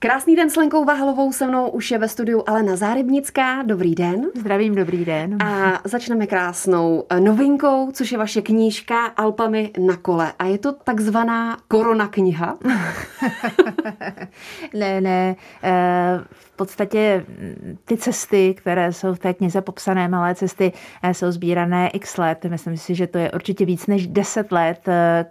Krásný den s Lenkou Vahalovou, se mnou už je ve studiu Alena Zárybnická. Dobrý den. Zdravím, dobrý den. A začneme krásnou novinkou, což je vaše knížka Alpami na kole. A je to takzvaná korona kniha? Ne. V podstatě ty cesty, které jsou v té knize popsané, malé cesty, jsou sbírané x let. Myslím si, že to je určitě víc než 10 let,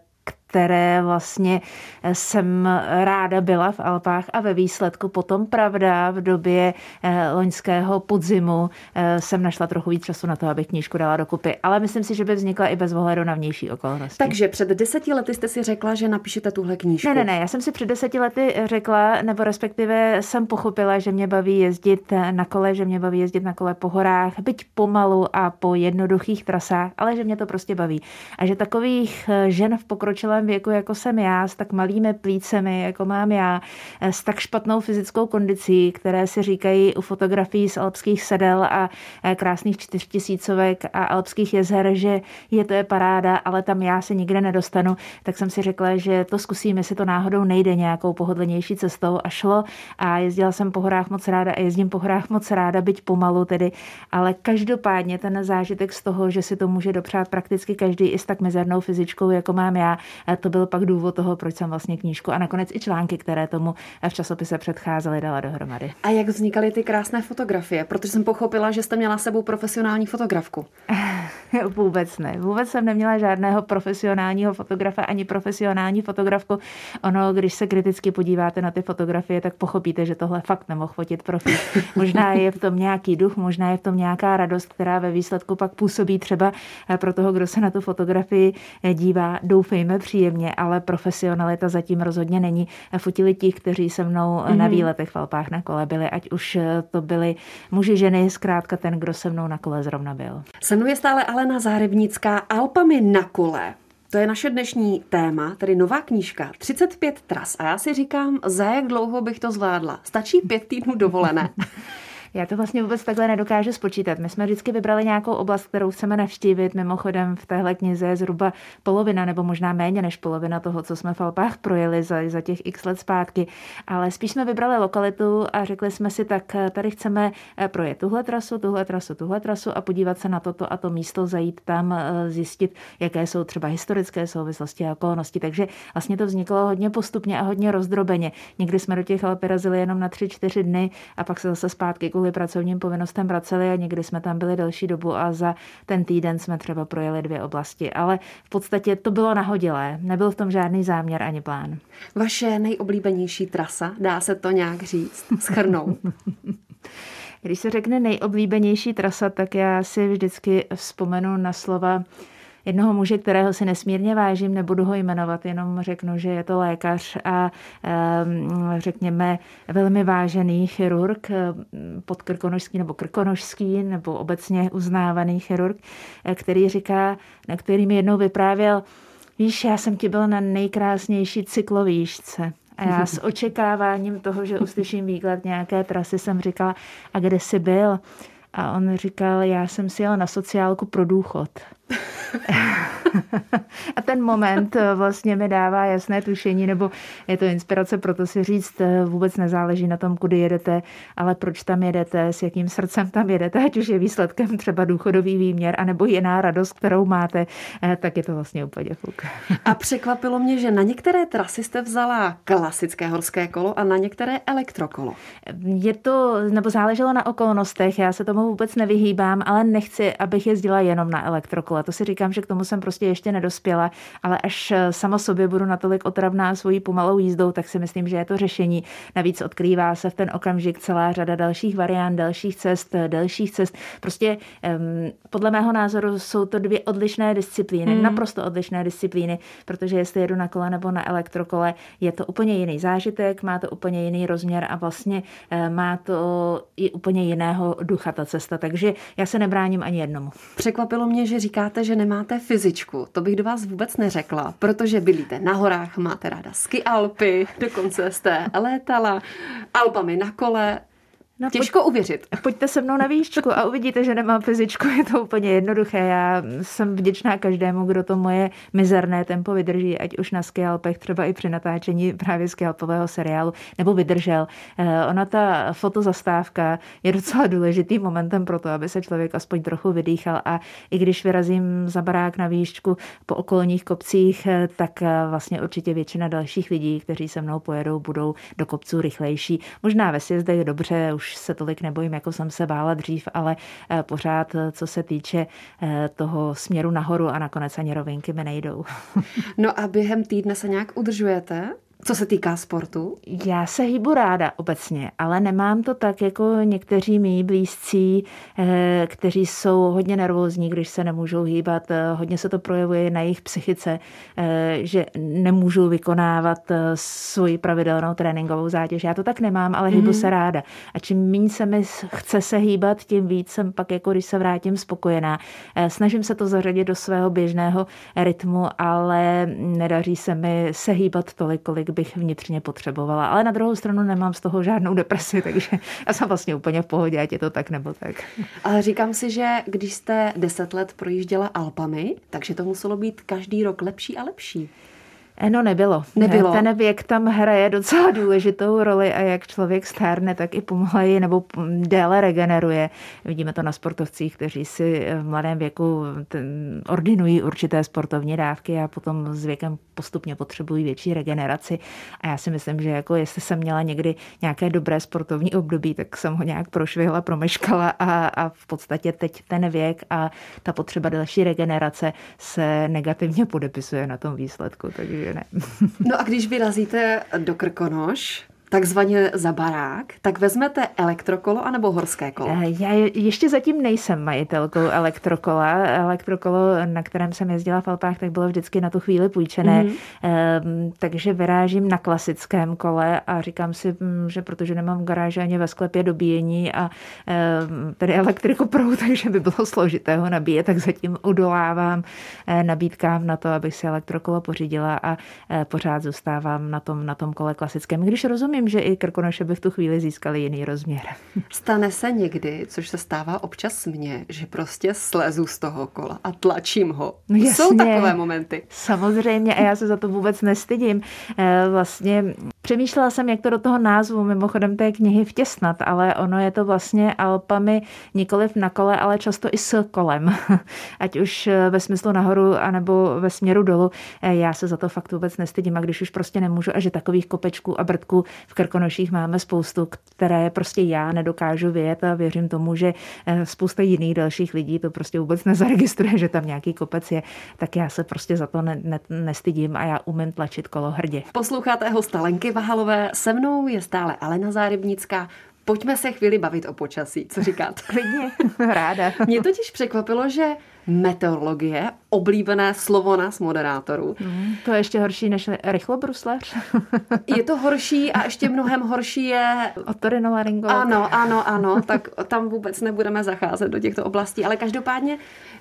které vlastně jsem ráda byla v Alpách a ve výsledku potom, pravda, v době loňského podzimu jsem našla trochu víc času na to, abych knížku dala dokupy. Ale myslím si, že by vznikla i bez ohledu na vnější okolnosti. Takže před 10 lety jste si řekla, že napíšete tuhle knížku. Ne. Já jsem si před 10 lety řekla, nebo respektive jsem pochopila, že mě baví jezdit na kole, že mě baví jezdit na kole po horách, byť pomalu a po jednoduchých trasách, ale že mě to prostě baví. A že takových žen v pokročilém věku, jako jsem já, s tak malými plícemi, jako mám já, s tak špatnou fyzickou kondicí, které si říkají u fotografií z alpských sedel a krásných 4000 a alpských jezer, že to je paráda, ale tam já se nikde nedostanu, tak jsem si řekla, že to zkusím, jestli to náhodou nejde nějakou pohodlnější cestou, a šlo. A jezdila jsem po horách moc ráda a jezdím po horách moc ráda, byť pomalu tedy, ale každopádně ten zážitek z toho, že si to může dopřát prakticky každý i s tak mizernou fyzičkou, jako mám já, to byl pak důvod toho, proč jsem vlastně knížku a nakonec i články, které tomu v časopise předcházely, dala dohromady. A jak vznikaly ty krásné fotografie? Protože jsem pochopila, že jste měla s sebou profesionální fotografku. Vůbec ne. Vůbec jsem neměla žádného profesionálního fotografa ani profesionální fotografku. Ono, když se kriticky podíváte na ty fotografie, tak pochopíte, že tohle fakt nemohl fotit profík. Možná je v tom nějaký duch, možná je v tom nějaká radost, která ve výsledku pak působí třeba pro toho, kdo se na tu fotografii dívá, doufejme příjemně, ale profesionalita zatím rozhodně není. Fotili ti, kteří se mnou na výletech v Alpách na kole byli, ať už to byli muži, ženy, zkrátka ten, kdo se mnou na kole zrovna byl. Se mnou je stále Alena Zárybnická. Alpami na kole. To je naše dnešní téma, tedy nová knížka, 35 tras. A já si říkám, za jak dlouho bych to zvládla? Stačí 5 týdnů dovolené? Já to vlastně vůbec takhle nedokážu spočítat. My jsme vždycky vybrali nějakou oblast, kterou chceme navštívit. Mimochodem v téhle knize je zhruba polovina, nebo možná méně než polovina toho, co jsme v Alpách projeli za těch x let zpátky. Ale spíš jsme vybrali lokalitu a řekli jsme si, tak tady chceme projet tuhle trasu a podívat se na toto a to místo, zajít tam, zjistit, jaké jsou třeba historické souvislosti a okolnosti. Takže vlastně to vzniklo hodně postupně a hodně rozdrobeně. Někdy jsme do těch Alp razili jenom na 3-4 dny a pak se zase zpátky kvůli pracovním povinnostem vraceli a někdy jsme tam byli delší dobu a za ten týden jsme třeba projeli 2 oblasti. Ale v podstatě to bylo nahodilé. Nebyl v tom žádný záměr ani plán. Vaše nejoblíbenější trasa, dá se to nějak říct, shrnout? Když se řekne nejoblíbenější trasa, tak já si vždycky vzpomenu na slova jednoho muže, kterého si nesmírně vážím, nebudu ho jmenovat, jenom řeknu, že je to lékař a řekněme velmi vážený chirurg, podkrkonošský nebo krkonošský nebo obecně uznávaný chirurg, který mi jednou vyprávěl, víš, já jsem ti byl na nejkrásnější cyklovýšce. A já s očekáváním toho, že uslyším výklad nějaké trasy, jsem říkala, a kde jsi byl? A on říkal, já jsem si jel na sociálku pro důchod. A ten moment vlastně mi dává jasné tušení, nebo je to inspirace pro to si říct, vůbec nezáleží na tom, kudy jedete, ale proč tam jedete, s jakým srdcem tam jedete, ať už je výsledkem třeba důchodový výměr, anebo jiná radost, kterou máte, tak je to vlastně úplně fuk. A překvapilo mě, že na některé trasy jste vzala klasické horské kolo a na některé elektrokolo. Nebo záleželo na okolnostech, já se tomu vůbec nevyhýbám, ale nechci, abych jezdila jenom na elektrokole. To si říkám, že k tomu jsem prostě ještě nedospěla, ale až sama sobě budu natolik otravná svojí pomalou jízdou, tak si myslím, že je to řešení. Navíc odkrývá se v ten okamžik celá řada dalších variant, dalších cest. Prostě podle mého názoru jsou to 2 odlišné disciplíny, naprosto odlišné disciplíny, protože jestli jedu na kole nebo na elektrokole, je to úplně jiný zážitek, má to úplně jiný rozměr a vlastně má to i úplně jiného ducha ta cesta, takže já se nebráním ani jednomu. Překvapilo mě, že říkáte, že nemáte fyzičku. To bych do vás vůbec neřekla, protože bydlíte na horách, máte ráda ski Alpy, dokonce jste létala Alpami na kole. No, těžko uvěřit. Pojďte se mnou na výšku a uvidíte, že nemám fyzičku, je to úplně jednoduché. Já jsem vděčná každému, kdo to moje mizerné tempo vydrží, ať už na ski alpech, třeba i při natáčení právě ski alpového seriálu, nebo vydržel. Ona ta fotozastávka je docela důležitým momentem pro to, aby se člověk aspoň trochu vydýchal, a i když vyrazím za barák na výšku po okolních kopcích, tak vlastně určitě většina dalších lidí, kteří se mnou pojedou, budou do kopců rychlejší. Možná ve sjezdech dobře, už se tolik nebojím, jako jsem se bála dřív, ale pořád, co se týče toho směru nahoru a nakonec ani rovinky mi nejdou. No a během týdne se nějak udržujete? Co se týká sportu? Já se hýbu ráda obecně, ale nemám to tak jako někteří mý blízcí, kteří jsou hodně nervózní, když se nemůžou hýbat. Hodně se to projevuje na jejich psychice, že nemůžou vykonávat svoji pravidelnou tréninkovou zátěž. Já to tak nemám, ale hýbu se ráda. A čím méně se mi chce se hýbat, tím víc jsem pak, jako když se vrátím, spokojená. Snažím se to zařadit do svého běžného rytmu, ale nedaří se mi se hýbat tolik, kolik bych vnitřně potřebovala. Ale na druhou stranu nemám z toho žádnou depresi, takže já jsem vlastně úplně v pohodě, ať je to tak nebo tak. Ale říkám si, že když jste 10 let projížděla Alpami, takže to muselo být každý rok lepší a lepší. No nebylo. Ten věk tam hraje docela důležitou roli a jak člověk stárne, tak i pomaleji nebo déle regeneruje. Vidíme to na sportovcích, kteří si v mladém věku ordinují určité sportovní dávky a potom s věkem postupně potřebují větší regeneraci. A já si myslím, že jako jestli jsem měla někdy nějaké dobré sportovní období, tak jsem ho nějak prošvihla, promeškala a v podstatě teď ten věk a ta potřeba další regenerace se negativně podepisuje na tom výsledku, takže ne. No a když vyrazíte do Krkonoš, takzvaně za barák, tak vezmete elektrokolo anebo horské kolo? Já ještě zatím nejsem majitelkou elektrokola. Elektrokolo, na kterém jsem jezdila v Alpách, tak bylo vždycky na tu chvíli půjčené. Takže vyrážím na klasickém kole a říkám si, že protože nemám v garáži ani ve sklepě dobíjení a tady elektriku proud, takže by bylo složité ho nabíjet, tak zatím udolávám nabídkám na to, abych si elektrokolo pořídila a pořád zůstávám na tom kole klasickém. Když rozumím, že i Krkonoše by v tu chvíli získali jiný rozměr. Stane se někdy, což se stává občas mně, že prostě slezu z toho kola a tlačím ho. No jasně, jsou takové momenty. Samozřejmě a já se za to vůbec nestydím. Vlastně přemýšlela jsem, jak to do toho názvu, mimochodem té knihy vtěsnat, ale ono je to vlastně Alpami nikoliv na kole, ale často i s kolem. Ať už ve smyslu nahoru, anebo ve směru dolů. Já se za to fakt vůbec nestydím a když už prostě nemůžu a že takových kopečků a brdků v Krkonoších máme spoustu, které prostě já nedokážu vyjet a věřím tomu, že spousta jiných dalších lidí to prostě vůbec nezaregistruje, že tam nějaký kopec je, tak já se prostě za to nestydím a já umím tlačit kolo hrdě. Posloucháte hosta Lenky Vahalové, se mnou je stále Alena Zárebnická. Pojďme se chvíli bavit o počasí, co říkáte? Klidně, ráda. Mě totiž překvapilo, že meteorologie, oblíbené slovo nás moderátorů. To je ještě horší než rychlobruslař. Je to horší a ještě mnohem horší je otorinolaryngolog. Ano, tak tam vůbec nebudeme zacházet do těchto oblastí, ale každopádně,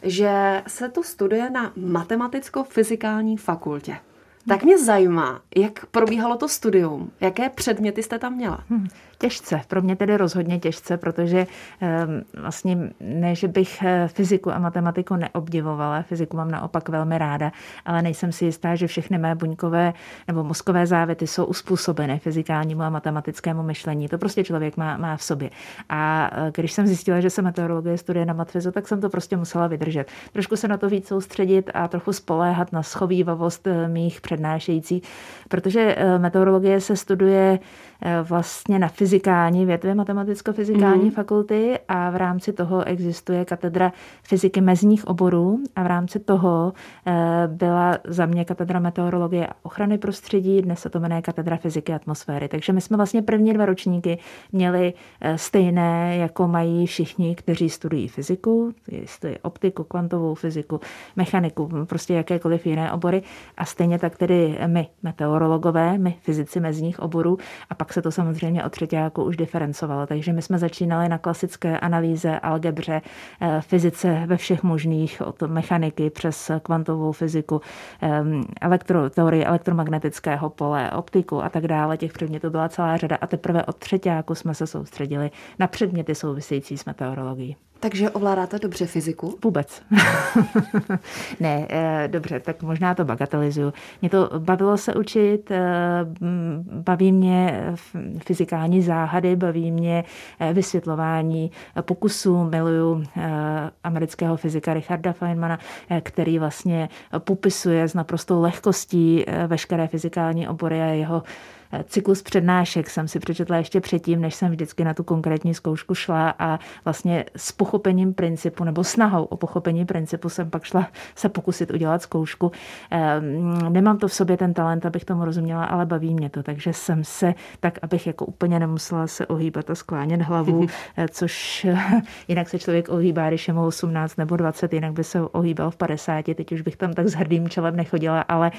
že se to studuje na matematicko-fyzikální fakultě. Tak mě zajímá, jak probíhalo to studium, jaké předměty jste tam měla? Těžce, pro mě tedy rozhodně těžce, protože vlastně ne, že bych fyziku a matematiku neobdivovala, fyziku mám naopak velmi ráda, ale nejsem si jistá, že všechny mé buňkové nebo mozkové závity jsou uspůsobeny fyzikálnímu a matematickému myšlení. To prostě člověk má v sobě. A když jsem zjistila, že se meteorologie studuje na matfizu, tak jsem to prostě musela vydržet. Trošku se na to víc soustředit a trochu spoléhat na schovívavost mých přednášejících, protože meteorologie se studuje vlastně na fyzikální větvi matematicko-fyzikální fakulty a v rámci toho existuje katedra fyziky mezních oborů a v rámci toho byla za mě katedra meteorologie a ochrany prostředí, dnes se to jmenuje katedra fyziky atmosféry. Takže my jsme vlastně první 2 ročníky měli stejné, jako mají všichni, kteří studují fyziku, jestli optiku, kvantovou fyziku, mechaniku, prostě jakékoliv jiné obory a stejně tak tedy my meteorologové, my fyzici mezních oborů a pak pak se to samozřejmě od třetíku už diferencovalo. Takže my jsme začínali na klasické analýze, algebře, fyzice ve všech možných, od mechaniky přes kvantovou fyziku, teorii elektromagnetického pole, optiku a tak dále. Těch předmětů byla celá řada a teprve od třetíku jsme se soustředili na předměty související s meteorologií. Takže ovládáte dobře fyziku? Vůbec. Ne, dobře, tak možná to bagatelizuju. Mě to bavilo se učit, baví mě fyzikální záhady, baví mě vysvětlování pokusů. Miluju amerického fyzika Richarda Feynmana, který vlastně popisuje s naprostou lehkostí veškeré fyzikální obory a jeho cyklus přednášek jsem si přečetla ještě předtím, než jsem vždycky na tu konkrétní zkoušku šla a vlastně s pochopením principu nebo snahou o pochopení principu jsem pak šla se pokusit udělat zkoušku. Nemám to v sobě ten talent, abych tomu rozuměla, ale baví mě to, takže jsem se tak, abych jako úplně nemusela se ohýbat a sklánět hlavu, což jinak se člověk ohýbá, když je mu 18 nebo 20, jinak by se ohýbal v 50, teď už bych tam tak s hrdým čelem nechodila, ale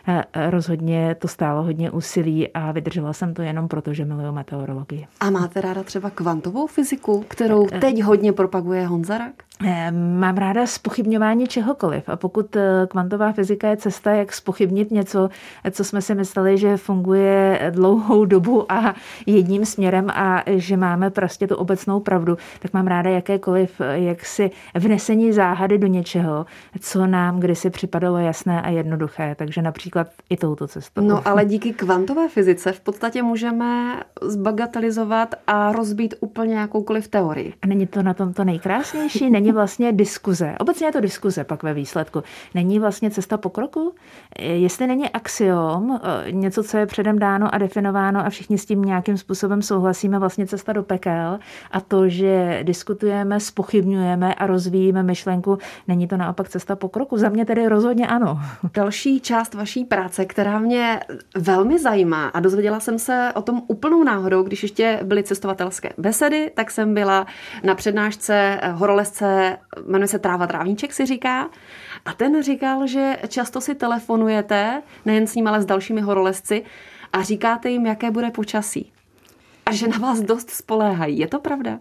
rozhodně to stálo hodně úsilí a vydržela jsem to jenom proto, že miluju meteorologii. A máte ráda třeba kvantovou fyziku, kterou teď hodně propaguje Honza Rak? Mám ráda zpochybňování čehokoliv a pokud kvantová fyzika je cesta, jak zpochybnit něco, co jsme si mysleli, že funguje dlouhou dobu a jedním směrem a že máme prostě tu obecnou pravdu, tak mám ráda jakékoliv jaksi vnesení záhady do něčeho, co nám kdysi připadalo jasné a jednoduché, takže například i touto cestou. No ale díky kvantové fyzice v podstatě můžeme zbagatelizovat a rozbít úplně jakoukoliv teorii. A není to na tom to nejkrásnější? Není vlastně diskuze. Obecně je to diskuze pak ve výsledku. Není vlastně cesta pokroku? Jestli není axiom, něco, co je předem dáno a definováno a všichni s tím nějakým způsobem souhlasíme, vlastně cesta do pekel a to, že diskutujeme, zpochybňujeme a rozvíjíme myšlenku, není to naopak cesta pokroku? Za mě tedy rozhodně ano. Další část vaší práce, která mě velmi zajímá a dozvěděla jsem se o tom úplnou náhodou, když ještě byly cestovatelské besedy, tak jsem byla na přednášce horolezce, jmenuje se Tráva trávníček, si říká. A ten říkal, že často si telefonujete, nejen s ním, ale s dalšími horolezci a říkáte jim, jaké bude počasí. A že na vás dost spoléhají. Je to pravda?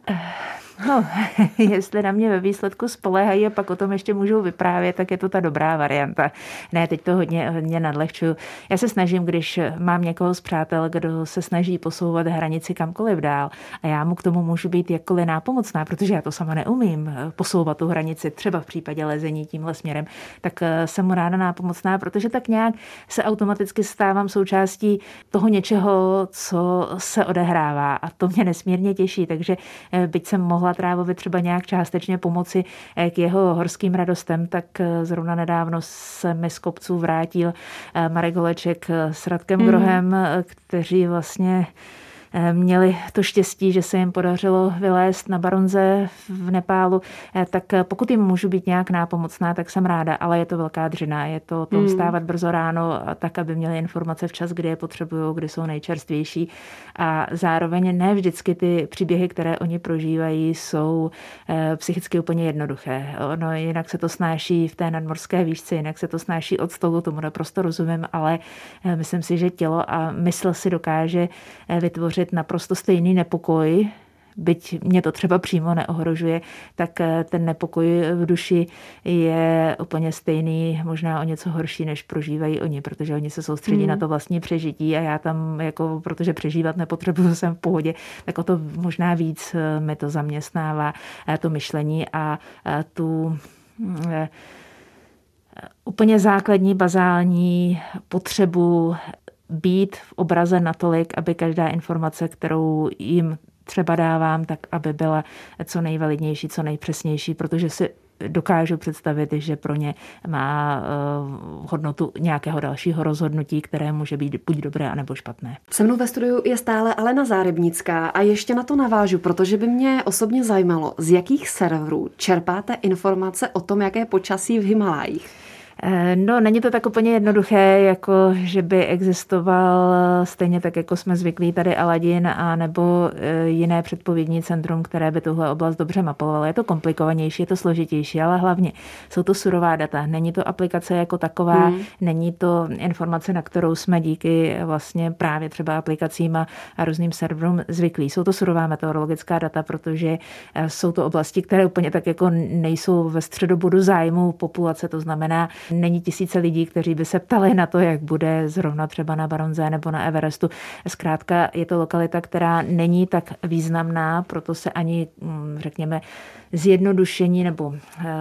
No, jestli na mě ve výsledku spoléhají a pak o tom ještě můžou vyprávět, tak je to ta dobrá varianta. Ne, teď to hodně nadlehčuju. Já se snažím, když mám někoho z přátel, kdo se snaží posouvat hranici kamkoliv dál a já mu k tomu můžu být jakkoliv nápomocná, protože já to sama neumím posouvat tu hranici, třeba v případě lezení tímhle směrem, tak jsem mu ráda nápomocná, protože tak nějak se automaticky stávám součástí toho něčeho, co se odehrává a to mě nesmírně těší, takže byť jsem mohla Trávovi třeba nějak částečně pomoci k jeho horským radostem, tak zrovna nedávno se mi z kopců vrátil Marek Holeček s Radkem Grohem, kteří vlastně měli to štěstí, že se jim podařilo vylézt na Baronze v Nepálu, tak pokud jim můžu být nějak nápomocná, tak jsem ráda, ale je to velká dřina. Je to vstávat brzo ráno, tak, aby měli informace včas, kdy je potřebují, kdy jsou nejčerstvější. A zároveň ne vždycky ty příběhy, které oni prožívají, jsou psychicky úplně jednoduché. Ono jinak se to snáší v té nadmorské výšce, jinak se to snáší od stolu, tomu naprosto rozumím, ale myslím si, že tělo a mysl si dokáže vytvořit naprosto stejný nepokoj, byť mě to třeba přímo neohrožuje, tak ten nepokoj v duši je úplně stejný, možná o něco horší, než prožívají oni, protože oni se soustředí na to vlastní přežití a já tam, jako, protože přežívat nepotřebuju, jsem v pohodě, tak o to možná víc mi to zaměstnává, to myšlení a tu úplně základní, bazální potřebu být v obraze natolik, aby každá informace, kterou jim třeba dávám, tak aby byla co nejvalidnější, co nejpřesnější, protože si dokážu představit, že pro ně má hodnotu nějakého dalšího rozhodnutí, které může být buď dobré, anebo špatné. Se mnou ve studiu je stále Alena Zárebnická a ještě na to navážu, protože by mě osobně zajímalo, z jakých serverů čerpáte informace o tom, jaké počasí v Himalájích. No, není to tak úplně jednoduché, jako že by existoval stejně tak, jako jsme zvyklí tady Aladin a nebo jiné předpovědní centrum, které by tuhle oblast dobře mapovalo. Je to komplikovanější, je to složitější, ale hlavně jsou to surová data. Není to aplikace jako taková, není to informace, na kterou jsme díky vlastně právě třeba aplikacím a různým serverům zvyklí. Jsou to surová meteorologická data, protože jsou to oblasti, které úplně tak jako nejsou ve středobodu zájmu populace, to znamená, není tisíce lidí, kteří by se ptali na to, jak bude zrovna třeba na Baronze nebo na Everestu. Zkrátka je to lokalita, která není tak významná, proto se ani, řekněme, zjednodušení nebo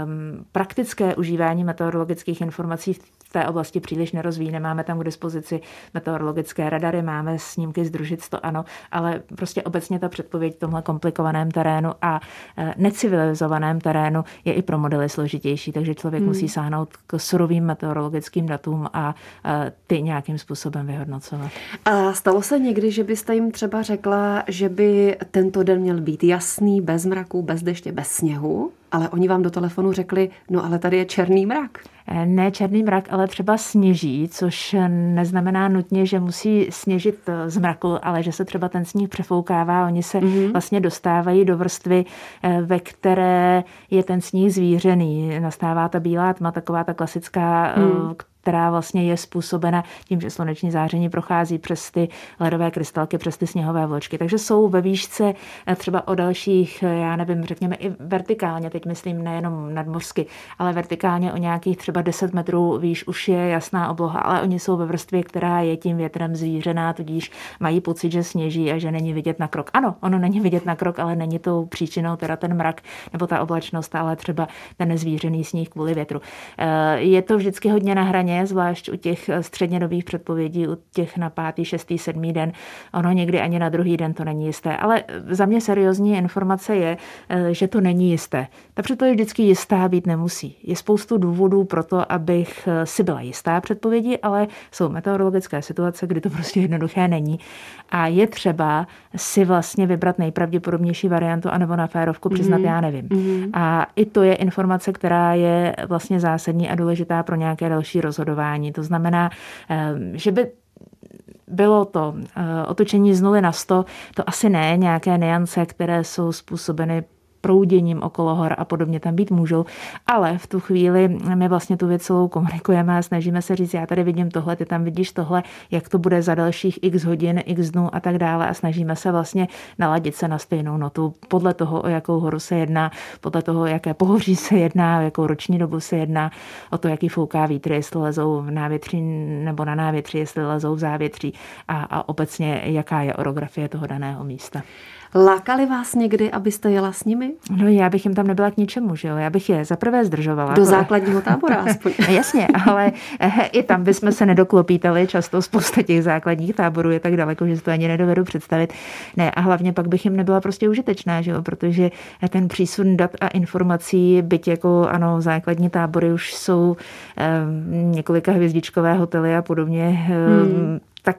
praktické užívání meteorologických informací v té oblasti příliš nerozvíjí. Nemáme tam k dispozici meteorologické radary, máme snímky z družic, to ano, ale prostě obecně ta předpověď v tomhle komplikovaném terénu a necivilizovaném terénu je i pro modely složitější, takže člověk musí sáhnout k surovým meteorologickým datům a ty nějakým způsobem vyhodnocovat. A stalo se někdy, že byste jim třeba řekla, že by tento den měl být jasný, bez mraku, bez deště, bez sněhu, ale oni vám do telefonu řekli, no ale tady je černý mrak. Ne černý mrak, ale třeba sněží, což neznamená nutně, že musí sněžit z mraku, ale že se třeba ten sníh přefoukává. Oni se vlastně dostávají do vrstvy, ve které je ten sníh zvířený. Nastává ta bílá tma, taková ta klasická, která vlastně je způsobena tím, že sluneční záření prochází přes ty ledové krystalky, přes ty sněhové vločky. Takže jsou ve výšce třeba o dalších, já nevím, řekněme i vertikálně, teď myslím nejenom nadmořsky, ale vertikálně o nějakých třeba 10 metrů výš už je jasná obloha, ale oni jsou ve vrstvě, která je tím větrem zvířená, tudíž mají pocit, že sněží a že není vidět na krok. Ano, ono není vidět na krok, ale není tou příčinou teda ten mrak nebo ta oblačnost, ale třeba ten nezvířený sníh kvůli větru. Je to vždycky hodně na hraně, zvlášť u těch střednědobých předpovědí, u těch na 5., 6., 7. den. Ono někdy ani na druhý den to není jisté. Ale za mě seriózní informace je, že to není jisté. Ta předpověď vždycky jistá být nemusí. Je spoustu důvodů pro to, abych si byla jistá předpovědi, ale jsou meteorologické situace, kdy to prostě jednoduché není. A je třeba si vlastně vybrat nejpravděpodobnější variantu anebo na férovku přiznat, já nevím. A i to je informace, která je vlastně zásadní a důležitá pro nějaké další rozhodování. To znamená, že by bylo to otočení z 0 na 100, to asi ne, nějaké nuance, které jsou způsobeny prouděním okolo hor a podobně tam být můžou, ale v tu chvíli my vlastně tu věc celou komunikujeme a snažíme se říct, já tady vidím tohle, ty tam vidíš tohle, jak to bude za dalších x hodin, x dnů a tak dále a snažíme se vlastně naladit se na stejnou notu podle toho, o jakou horu se jedná, podle toho, jaké pohoří se jedná, o jakou roční dobu se jedná, o to, jaký fouká vítr, jestli lezou v návětří nebo na návětří, jestli lezou v závětří a obecně, jaká je orografie toho daného místa. Lákali vás někdy, abyste jela s nimi? No já bych jim tam nebyla k ničemu, že jo? Já bych je zaprvé zdržovala. Do základního tábora aspoň. Jasně, ale i tam bychom se nedoklopítali. Často spousta těch základních táborů je tak daleko, že si to ani nedovedu představit. Ne, a hlavně pak bych jim nebyla prostě užitečná, že jo? Protože ten přísun dat a informací, byť jako ano, základní tábory už jsou několika hvězdičkové hotely a podobně, tak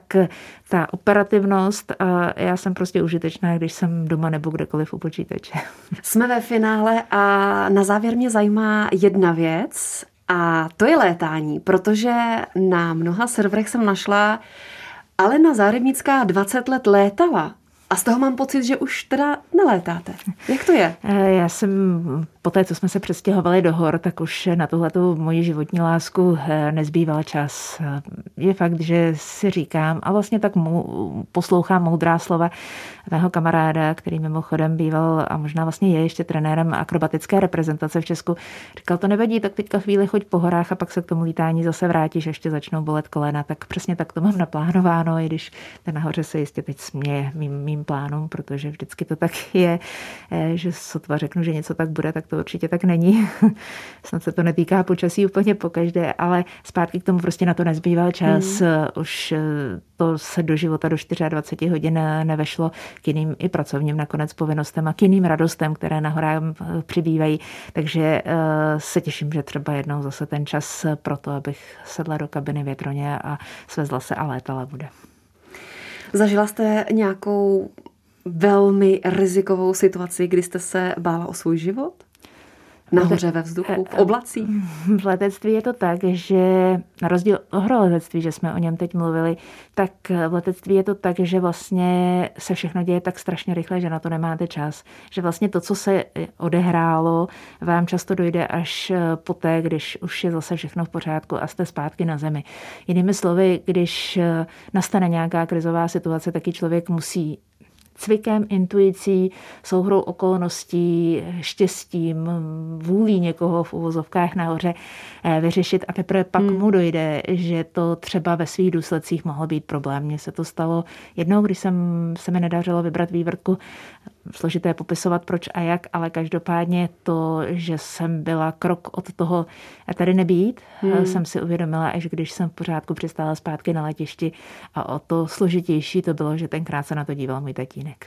ta operativnost a já jsem prostě užitečná, když jsem doma nebo kdekoliv u počítače. Jsme ve finále a na závěr mě zajímá jedna věc a to je létání, protože na mnoha serverech jsem našla Alena Zahrebnická 20 let létala. A z toho mám pocit, že už teda nelétáte. Jak to je? Já jsem po té, co jsme se přestěhovali do hor, tak už na tuhletu moji životní lásku nezbýval čas. Je fakt, že si říkám a vlastně tak poslouchám moudrá slova mého kamaráda, který mimochodem býval a možná vlastně je ještě trenérem akrobatické reprezentace v Česku. Říkal, to nevadí, tak teďka chvíli choď po horách a pak se k tomu lítání zase vrátíš, ještě začnou bolet kolena. Tak přesně tak to mám naplánováno, i když ten nahoře se jistě teď směje mým plánům, protože vždycky to tak je, že sotva řeknu, že něco tak bude, tak to určitě tak není. Snad se to netýká počasí úplně pokaždé, ale zpátky k tomu prostě na to nezbýval čas. Už to se do života do 24 hodin nevešlo k jiným i pracovním nakonec povinnostem a k jiným radostem, které na horách přibývají. Takže se těším, že třeba jednou zase ten čas pro to, abych sedla do kabiny větroně a svezla se a létala bude. Zažila jste nějakou velmi rizikovou situaci, kdy jste se bála o svůj život? Nahoře ve vzduchu, v oblacích? V letectví je to tak, že na rozdíl od horoletectví, že jsme o něm teď mluvili, tak v letectví je to tak, že vlastně se všechno děje tak strašně rychle, že na to nemáte čas. Že vlastně to, co se odehrálo, vám často dojde až poté, když už je zase všechno v pořádku a jste zpátky na zemi. Jinými slovy, když nastane nějaká krizová situace, taky člověk musí cvikem, intuicí, souhrou okolností, štěstím, vůlí někoho v uvozovkách nahoře vyřešit a teprve pak mu dojde, že to třeba ve svých důsledcích mohlo být problém. Mně se to stalo jednou, když se mi nedařilo vybrat vývrtku, složité popisovat proč a jak, ale každopádně to, že jsem byla krok od toho tady nebýt, jsem si uvědomila, až když jsem v pořádku přistála zpátky na letišti a o to složitější to bylo, že tenkrát se na to díval můj tatínek.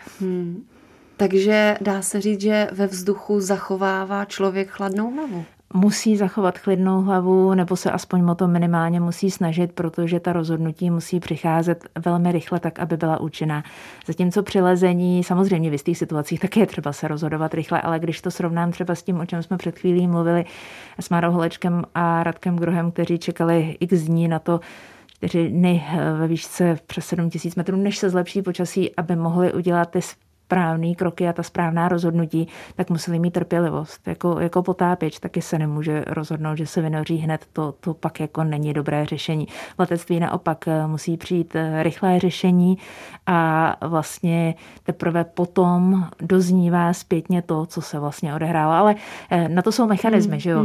Takže dá se říct, že ve vzduchu zachovává člověk chladnou hlavu. Musí zachovat klidnou hlavu, nebo se aspoň o to minimálně musí snažit, protože ta rozhodnutí musí přicházet velmi rychle, tak aby byla účinná. Zatímco při lezení, samozřejmě v jistých situacích taky je třeba se rozhodovat rychle, ale když to srovnám třeba s tím, o čem jsme před chvílí mluvili s Márou Holečkem a Radkem Grohem, kteří čekali x dní na to, 4 dny ve výšce přes 7000 metrů, než se zlepší počasí, aby mohli udělat ty správný kroky a ta správná rozhodnutí, tak museli mít trpělivost. Jako potápěč taky se nemůže rozhodnout, že se vynoří hned, to pak jako není dobré řešení. V letectví naopak musí přijít rychlé řešení a vlastně teprve potom doznívá zpětně to, co se vlastně odehrálo. Ale na to jsou mechanismy, že jo?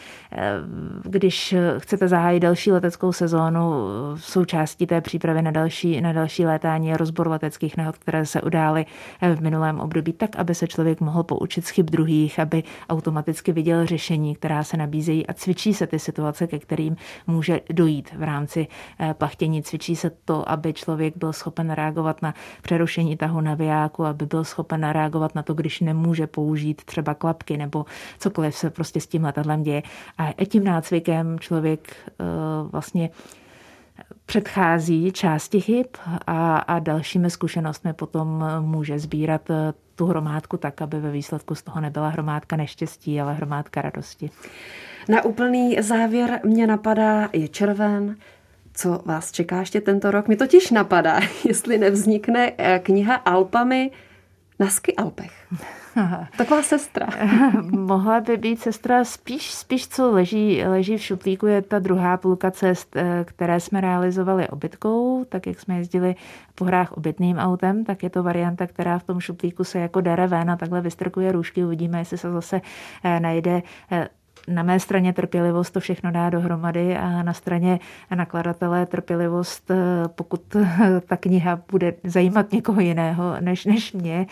Když chcete zahájit další leteckou sezónu, součástí té přípravy na další létání je rozbor leteckých nehod, které se udály v minulém období, tak, aby se člověk mohl poučit z chyb druhých, aby automaticky viděl řešení, která se nabízejí a cvičí se ty situace, ke kterým může dojít v rámci plachtění. Cvičí se to, aby člověk byl schopen reagovat na přerušení tahu navijáku, aby byl schopen reagovat na to, když nemůže použít třeba klapky nebo cokoliv se prostě s tím letadlem děje. A tím nácvikem člověk vlastně předchází části chyb a dalšími zkušenostmi potom může sbírat tu hromádku tak, aby ve výsledku z toho nebyla hromádka neštěstí, ale hromádka radosti. Na úplný závěr mě napadá, je červen, co vás čeká ještě tento rok? Mě totiž napadá, jestli nevznikne kniha Alpami na ski Alpech. Taková sestra. Mohla by být sestra spíš co leží v šuplíku, je ta druhá půlka cest, které jsme realizovali obytkou, tak jak jsme jezdili po horách obytným autem, tak je to varianta, která v tom šuplíku se jako dere ven a takhle vystrkuje růžky. Uvidíme, jestli se zase najde. Na mé straně trpělivost to všechno dá dohromady a na straně nakladatele trpělivost, pokud ta kniha bude zajímat někoho jiného než mě,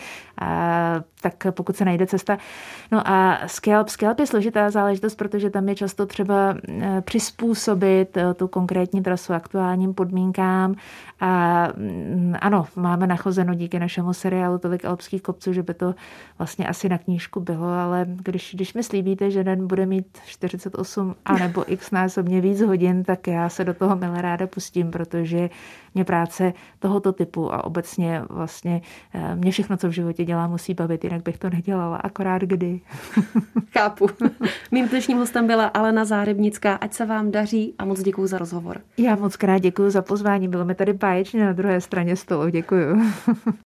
tak pokud se najde cesta. No a ski Alp je složitá záležitost, protože tam je často třeba přizpůsobit tu konkrétní trasu aktuálním podmínkám. A ano, máme nachozeno díky našemu seriálu tolik alpských kopců, že by to vlastně asi na knížku bylo, ale když mi slíbíte, že den bude mít 48 anebo x násobně víc hodin, tak já se do toho milé ráda pustím, protože mě práce tohoto typu a obecně vlastně mě všechno, co v životě dělám, musí bavit, jinak bych to nedělala, akorát kdy. Chápu. Mým dnešním hostem byla Alena Záhrebnická. Ať se vám daří a moc děkuju za rozhovor. Já moc krát děkuju za pozvání, bylo mi tady báječně na druhé straně stolu. Děkuju.